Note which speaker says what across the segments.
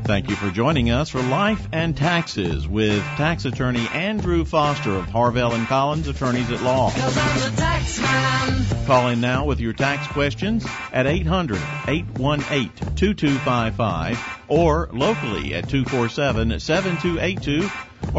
Speaker 1: Thank you for joining us for Life and Taxes with tax attorney Andrew Foster of Harvell & Collins Attorneys at Law.
Speaker 2: 'Cause I'm the tax man.
Speaker 1: Call in now with your tax questions at 800-818-2255 or locally at 247-7282 or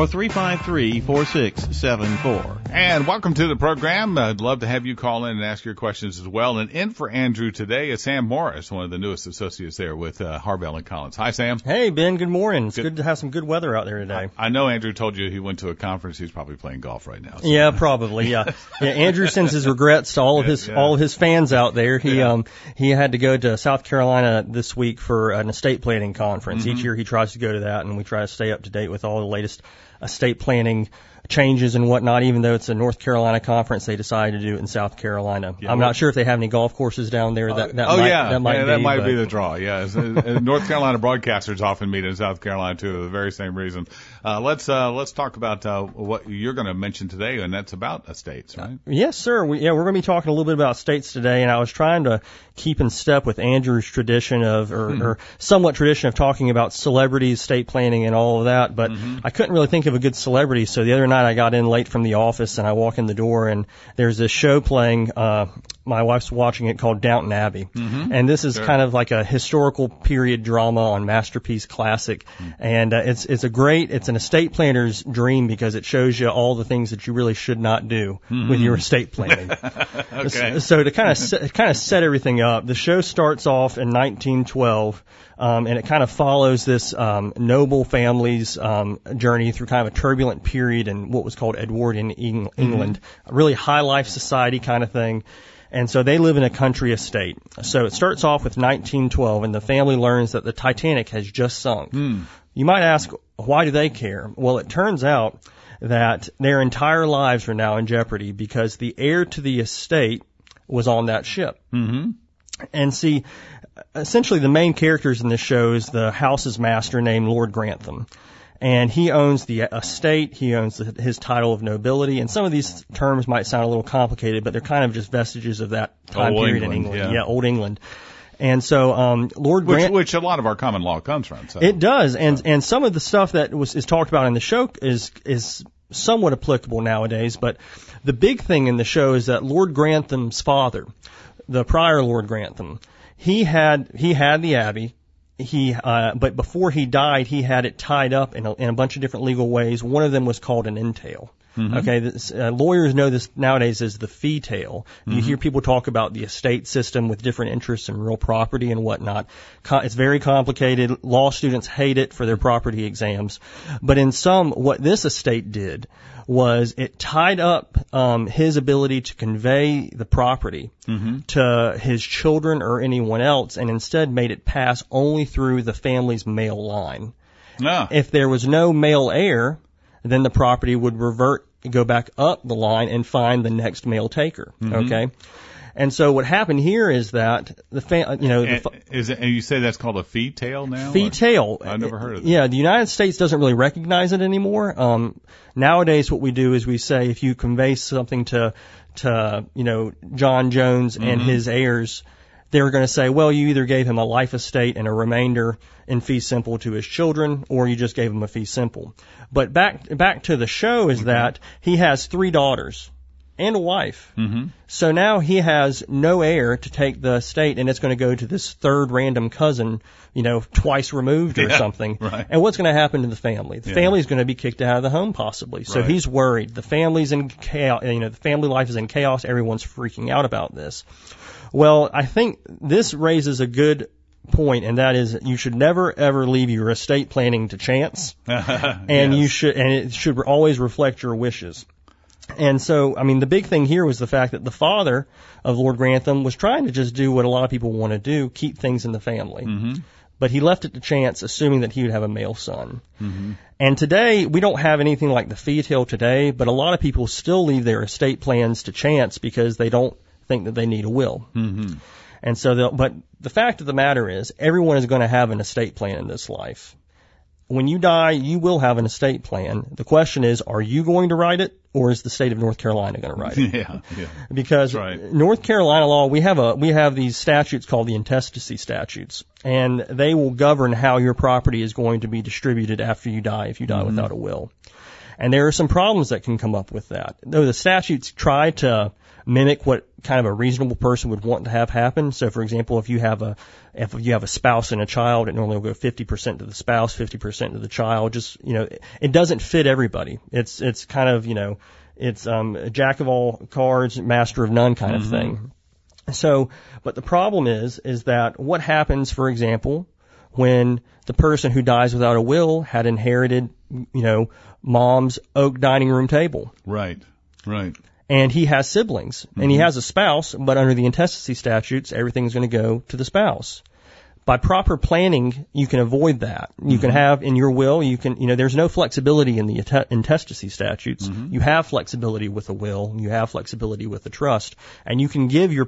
Speaker 1: 353-4674.
Speaker 3: And welcome to the program. I'd love to have you call in and ask your questions as well. And in for Andrew today is Sam Morris, one of the newest associates there with Harvell & Collins. Hi, Sam.
Speaker 4: Hey, Ben. Good morning. It's good to have some good weather out there today.
Speaker 3: I know Andrew told you he went to a conference. He's probably playing golf right now. So.
Speaker 4: Yeah, probably. Yeah. Yeah. Andrew sends his regrets to all of his fans out there. He had to go to South Carolina this week for an estate planning conference. Each year he tries to go to that, and we try to stay up to date with all the latest estate planning changes and whatnot. Even though it's a North Carolina conference, they decided to do it in South Carolina. Yeah, I'm not sure if they have any golf courses down there. That might
Speaker 3: be the draw. Yeah, North Carolina broadcasters often meet in South Carolina too, for the very same reason. Let's talk about what you're going to mention today, and that's about estates, right?
Speaker 4: Yes, sir. We're going to be talking a little bit about estates today, and I was trying to keep in step with Andrew's tradition or somewhat tradition of talking about celebrities, estate planning, and all of that, but I couldn't really think of a good celebrity. So the other night I got in late from the office, and I walk in the door, and there's this show playing. My wife's watching it called Downton Abbey, and this is kind of like a historical period drama on Masterpiece Classic, and it's an estate planner's dream because it shows you all the things that you really should not do with your estate planning.
Speaker 3: Okay.
Speaker 4: So to kind of set everything up, the show starts off in 1912. And it kind of follows this noble family's journey through kind of a turbulent period in what was called Edwardian England, a really high life society kind of thing. And so they live in a country estate. So it starts off with 1912, and the family learns that the Titanic has just sunk. You might ask, why do they care? Well, it turns out that their entire lives are now in jeopardy because the heir to the estate was on that ship. And see, essentially the main characters in this show is the house's master named Lord Grantham. And he owns the estate, he owns his title of nobility, and some of these terms might sound a little complicated, but they're kind of just vestiges of that time period in England. Yeah, Old England. And so, Lord Grant,
Speaker 3: which a lot of our common law comes from. So.
Speaker 4: It does, and some of the stuff that is talked about in the show is somewhat applicable nowadays, but the big thing in the show is that Lord Grantham's father, the prior Lord Grantham, he had the abbey. But before he died, he had it tied up in a bunch of different legal ways. One of them was called an entail. Okay, lawyers know this nowadays as the fee tail. You hear people talk about the estate system with different interests in real property and whatnot. It's very complicated. Law students hate it for their property exams. But in sum, what this estate did was it tied up his ability to convey the property to his children or anyone else, and instead made it pass only through the family's male line. If there was no male heir, then the property would go back up the line and find the next male taker. Okay. And so what happened here is that
Speaker 3: and you say that's called a fee tail now?
Speaker 4: Fee tail.
Speaker 3: I've never heard of that.
Speaker 4: Yeah, the United States doesn't really recognize it anymore. Nowadays what we do is we say if you convey something to John Jones and his heirs, they're going to say, well, you either gave him a life estate and a remainder in fee simple to his children, or you just gave him a fee simple. But back to the show is that he has 3 daughters and a wife. So now he has no heir to take the estate, and it's going to go to this third random cousin, twice removed or something.
Speaker 3: Right.
Speaker 4: And what's going to happen to the family? The family's going to be kicked out of the home possibly. So he's worried. The family's in chaos. The family life is in chaos. Everyone's freaking out about this. Well, I think this raises a good point, and that is you should never ever leave your estate planning to chance, and it should always reflect your wishes. And so, the big thing here was the fact that the father of Lord Grantham was trying to just do what a lot of people want to do, keep things in the family. But he left it to chance, assuming that he would have a male son. And today, we don't have anything like the fee tail today, but a lot of people still leave their estate plans to chance because they don't think that they need a will. And so, but the fact of the matter is, everyone is going to have an estate plan in this life. when you die, you will have an estate plan. The question is, are you going to write it, or is the state of North Carolina going to write it?
Speaker 3: Yeah.
Speaker 4: Because North Carolina law, we have these statutes called the intestacy statutes, and they will govern how your property is going to be distributed after you die, if you die without a will. And there are some problems that can come up with that. Though the statutes try to mimic what kind of a reasonable person would want to have happen. So, for example, if you have a spouse and a child, it normally will go 50% to the spouse, 50% to the child. Just, it doesn't fit everybody. It's kind of, it's a jack of all cards, master of none kind of thing. So, but the problem is that what happens, for example, when the person who dies without a will had inherited, mom's oak dining room table.
Speaker 3: Right.
Speaker 4: And he has siblings, and he has a spouse, but under the intestacy statutes, everything's going to go to the spouse. By proper planning, you can avoid that. You can have in your will, there's no flexibility in the intestacy statutes. You have flexibility with a will, you have flexibility with a trust, and you can give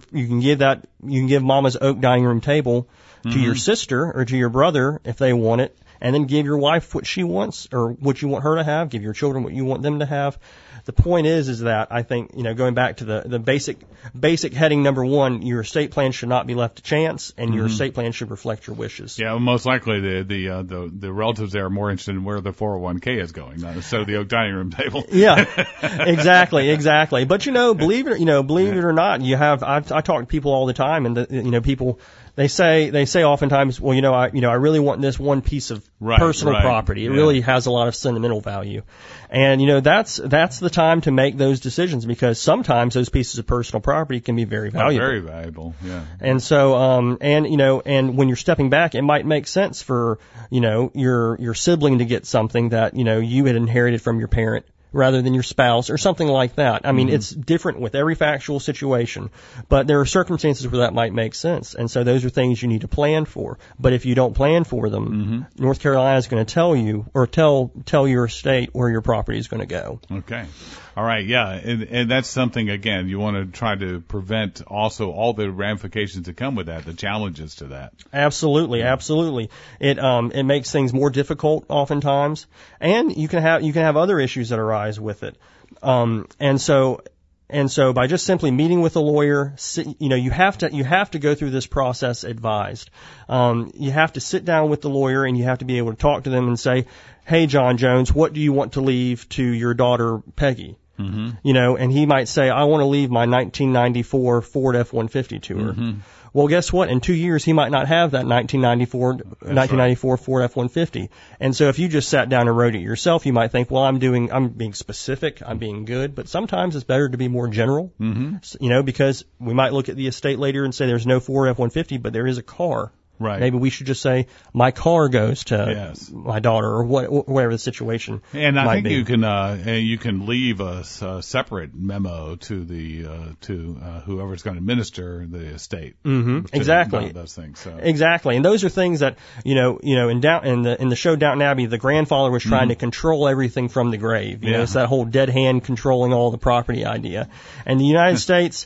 Speaker 4: mama's oak dining room table to your sister or to your brother if they want it, and then give your wife what she wants or what you want her to have, give your children what you want them to have. The point is that I think, going back to the basic heading number one, your estate plan should not be left to chance, and your estate plan should reflect your wishes.
Speaker 3: Yeah, well, most likely the relatives there are more interested in where the 401k is going, not necessarily the oak dining room table.
Speaker 4: Yeah, exactly. But believe it or not, I talk to people all the time, and people. They say oftentimes, well, I really want this one piece of personal property. It really has a lot of sentimental value. And, that's the time to make those decisions, because sometimes those pieces of personal property can be very valuable.
Speaker 3: Very valuable, yeah.
Speaker 4: And so, and when you're stepping back, it might make sense for, your sibling to get something that, you had inherited from your parent, rather than your spouse or something like that. I mean, it's different with every factual situation, but there are circumstances where that might make sense. And so those are things you need to plan for. But if you don't plan for them, North Carolina is going to tell you or tell your state where your property is going to go.
Speaker 3: Okay. All right. Yeah. And that's something, again, you want to try to prevent also all the ramifications that come with that, the challenges to that. Absolutely.
Speaker 4: It makes things more difficult oftentimes, and you can have other issues that arise with it. And so by just simply meeting with a lawyer, you have to go through this process advised. You have to sit down with the lawyer, and you have to be able to talk to them and say, hey, John Jones, what do you want to leave to your daughter, Peggy? And he might say, I want to leave my 1994 Ford F-150 to her. Well, guess what? In 2 years, he might not have that 1994 Ford F-150. And so if you just sat down and wrote it yourself, you might think, well, I'm being specific, I'm being good, but sometimes it's better to be more general, because we might look at the estate later and say there's no Ford F-150, but there is a car.
Speaker 3: Right.
Speaker 4: Maybe we should just say my car goes to my daughter, or whatever the situation.
Speaker 3: And I think
Speaker 4: be.
Speaker 3: you can leave a separate memo to whoever's going to administer the estate.
Speaker 4: Exactly.
Speaker 3: Those things. So.
Speaker 4: Exactly. And those are things that in the show Downton Abbey, the grandfather was trying to control everything from the grave. It's that whole dead hand controlling all the property idea. And the United States,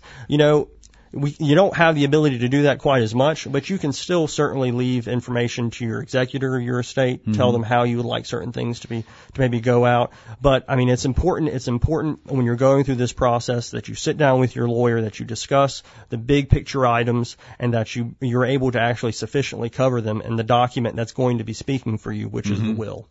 Speaker 4: you don't have the ability to do that quite as much, but you can still certainly leave information to your executor, your estate, tell them how you would like certain things to maybe go out. But I mean, it's important when you're going through this process that you sit down with your lawyer, that you discuss the big picture items, and that you're able to actually sufficiently cover them in the document that's going to be speaking for you, which is the will.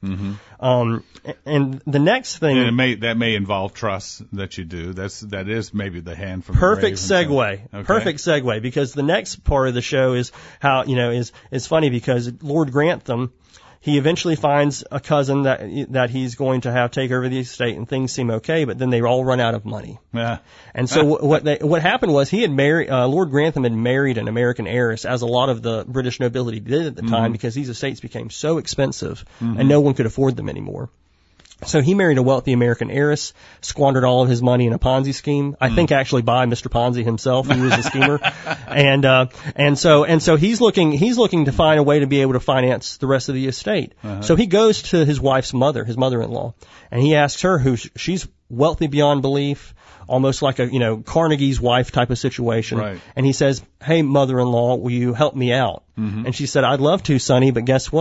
Speaker 4: And the next thing,
Speaker 3: and that may involve trusts that you do. That is maybe the hand from
Speaker 4: perfect
Speaker 3: the grave.
Speaker 4: segue. Okay. Perfect segue, because the next part of the show is how, is funny because Lord Grantham, he eventually finds a cousin that he's going to have take over the estate, and things seem okay, but then they all run out of money.
Speaker 3: Yeah.
Speaker 4: And so what happened was he had married, Lord Grantham had married an American heiress, as a lot of the British nobility did at the time, because these estates became so expensive and no one could afford them anymore. So he married a wealthy American heiress, squandered all of his money in a Ponzi scheme. I think actually by Mr. Ponzi himself, who was a schemer. And so he's looking to find a way to be able to finance the rest of the estate. So he goes to his wife's mother, his mother-in-law, and he asks her, she's wealthy beyond belief, almost like a, Carnegie's wife type of situation.
Speaker 3: Right.
Speaker 4: And he says, hey, mother-in-law, will you help me out? And she said, I'd love to, Sonny, but guess what?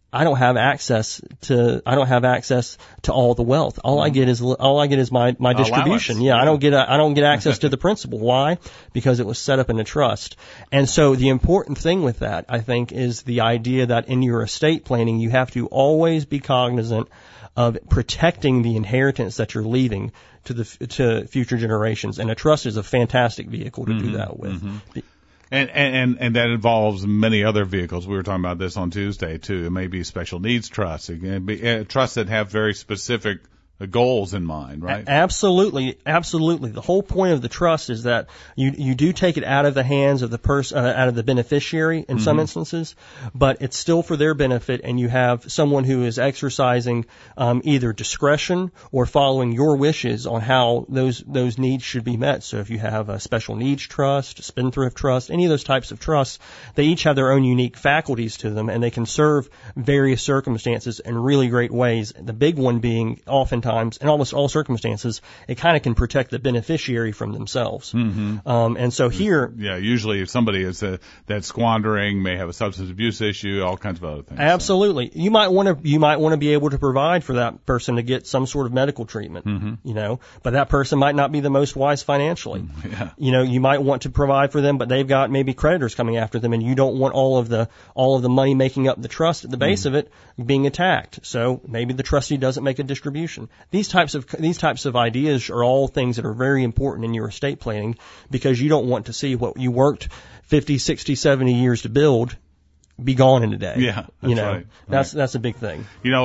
Speaker 4: I don't have access to all the wealth. All I get is my distribution. Yeah, I don't get access to the principal. Why? Because it was set up in a trust. And so the important thing with that, I think, is the idea that in your estate planning, you have to always be cognizant of protecting the inheritance that you're leaving to future generations. And a trust is a fantastic vehicle to do that with.
Speaker 3: Mm-hmm. And that involves many other vehicles. We were talking about this on Tuesday too. It may be special needs trusts. It can be trusts that have very specific goals in mind, right?
Speaker 4: Absolutely. The whole point of the trust is that you do take it out of the hands of the person, out of the beneficiary in some instances, but it's still for their benefit, and you have someone who is exercising either discretion or following your wishes on how those needs should be met. So if you have a special needs trust, a spendthrift trust, any of those types of trusts, they each have their own unique faculties to them, and they can serve various circumstances in really great ways. The big one being oftentimes, in almost all circumstances, it kind of can protect the beneficiary from themselves. And so here,
Speaker 3: usually if somebody is that's squandering, may have a substance abuse issue, all kinds of other things.
Speaker 4: Absolutely, you might want to be able to provide for that person to get some sort of medical treatment, but that person might not be the most wise financially. You might want to provide for them, but they've got maybe creditors coming after them, and you don't want all of the money making up the trust at the base of it being attacked. So maybe the trustee doesn't make a distribution. These types of ideas are all things that are very important in your estate planning, because you don't want to see what you worked 50, 60, 70 years to build be gone in a day.
Speaker 3: Yeah, that's
Speaker 4: That's a big thing.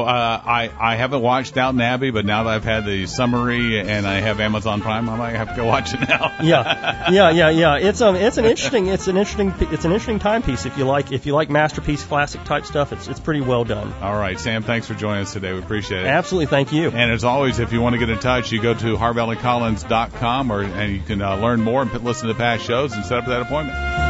Speaker 3: I haven't watched Downton Abbey, but now that I've had the summary and I have Amazon Prime, I might have to go watch it now.
Speaker 4: Yeah. It's an interesting timepiece if you like masterpiece classic type stuff. It's pretty well done.
Speaker 3: All right, Sam, thanks for joining us today. We appreciate it.
Speaker 4: Absolutely, thank you.
Speaker 3: And as always, if you want to get in touch, you go to harvelandcollins.com and you can learn more and listen to past shows and set up that appointment.